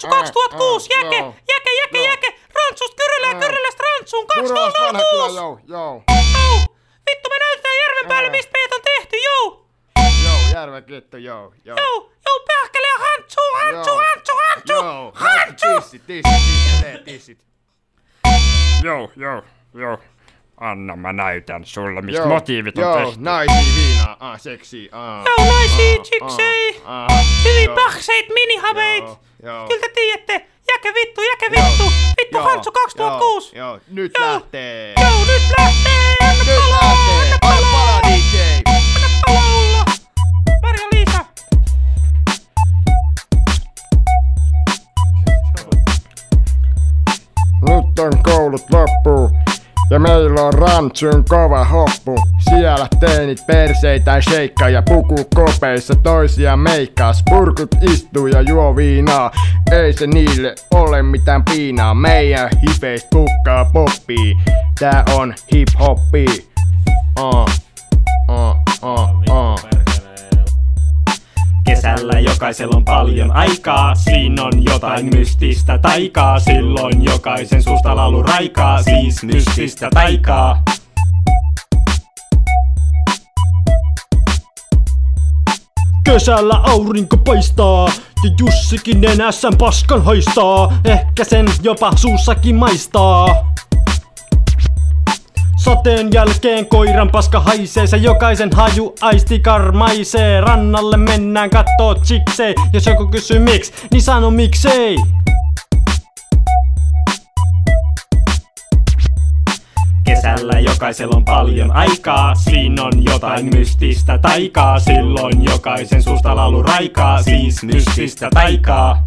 Rantsu 2006, jäke, Rantsust Kyrälästä Rantsuun 2006. Joo. Vittu me näytetään järven päälle, mistä meitä on tehty, Joo, järven kittu, joo. Joo, pähkäle ja Hantsu. Tissit. Joo. Anna mä näytän sulle, mistä motiivit on tehty. Joo, naisia viinaa, seksiä. Joo, naisia, chiksei. Hyvin pähseit, minihabeit. Kyllä te tiedätte. Jäke vittu. Vittu Hantsu 2006. Joo, nyt lähtee. Anna palaa, DJ. Anna palaa olla. Marja-Liisa. Nyt on koulut loppu. Ja meillä on Rantsun kova hoppu. Siellä teinit perseitä sheikkaa ja puku kopeissa toisia meikkaas. Purkut istuu ja juo viinaa. Ei se niille ole mitään piinaa. Meidän hipeist pukkaa poppii. Tää on hip-hoppi. Kesällä jokaisella on paljon aikaa, siinä on jotain mystistä taikaa. Silloin jokaisen suusta laulu raikaa, siis mystistä taikaa. Kesällä aurinko paistaa ja Jussikin nenässään paskan haistaa. Ehkä sen jopa suussakin maistaa. Sateen jälkeen koiran paska haisee, se jokaisen haju aisti karmaisee. Rannalle mennään kattoo chiksei, jos joku kysyy miksi, niin sano miksei. Kesällä jokaisella on paljon aikaa, siinä on jotain mystistä taikaa. Silloin jokaisen suusta laulu raikaa, siis mystistä taikaa.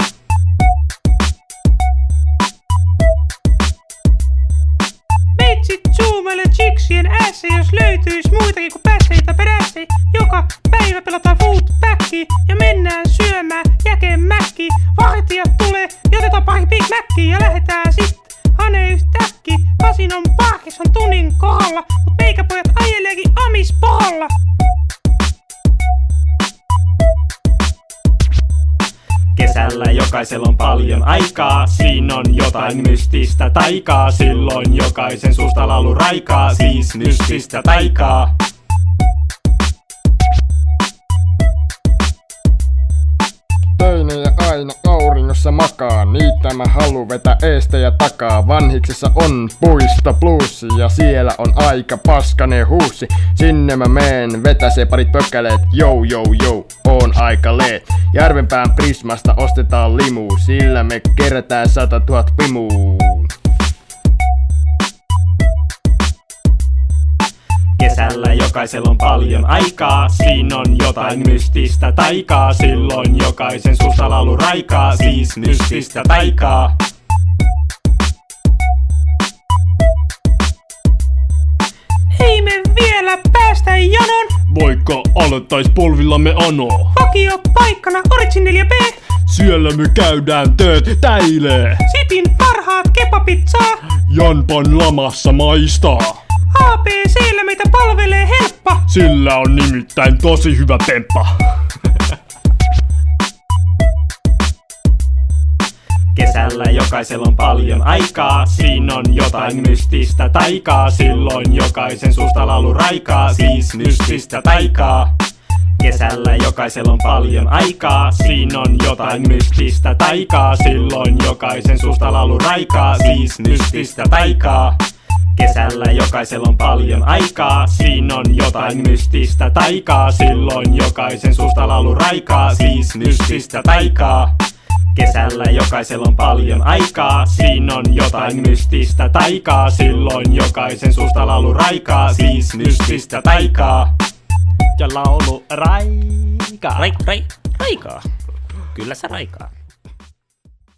Meitsit zoomaile chiksien ässä, jos löytyis muitakin kuin pässeitä perässä. Joka päivä pelataan foodbackia ja mennään syömään jäkemäkkiä. Vartijat tulee ja otetaan pari Big Mackiä ja lähetään sit Hane yhtäkkiä. Pasin on Parkinson tunnin kohdalla, mut meikäpojat ajeleekin amisporalla. Kesällä jokaisella on paljon aikaa, siinä on jotain mystistä taikaa. Silloin jokaisen suusta laulu raikaa, siis mystistä taikaa. Teinejä aina auringossa makaa, niitä mä haluun vetää eestä ja takaa. Vanhiksessa on puisto plussi ja siellä on aika paskanen huussi. Sinne mä meen, vetäsee parit pökkäleet, jou, on aika leet. Järvenpään Prismasta ostetaan limu, sillä me kerätään 100 000 pimuu. Kesällä jokaisella on paljon aikaa, siinä on jotain mystistä taikaa. Silloin jokaisen suusta laulu raikaa, siis mystistä taikaa. Ei me vielä päästä janon, vaikka alettais polvillamme anoa. vakio paikkana Origin 4B. Siellä me käydään töötäilee. Sitin parhaat kebapizzaa. Janpan lamassa maistaa. ABC:llä meitä palvelee helppa. Sillä on nimittäin tosi hyvä temppa. Kesällä jokaisella on paljon aikaa, siinä on jotain mystistä taikaa. Silloin jokaisen suusta laulu raikaa, siis mystistä taikaa. Kesällä jokaisella on paljon aikaa, siinä on jotain mystistä taikaa. Silloin jokaisen suusta laulu raikaa, siis mystistä taikaa. Kesällä jokaisella on paljon aikaa, siinä on jotain mystistä taikaa. Silloin jokaisen suusta laulu raikaa, siis mystistä taikaa. Kesällä jokaisella on paljon aikaa, siinä on jotain mystistä taikaa. Silloin jokaisen suusta laulu raikaa, siis mystistä taikaa. Ja laulu raikaa. Raikaa. Kyllä se raikaa.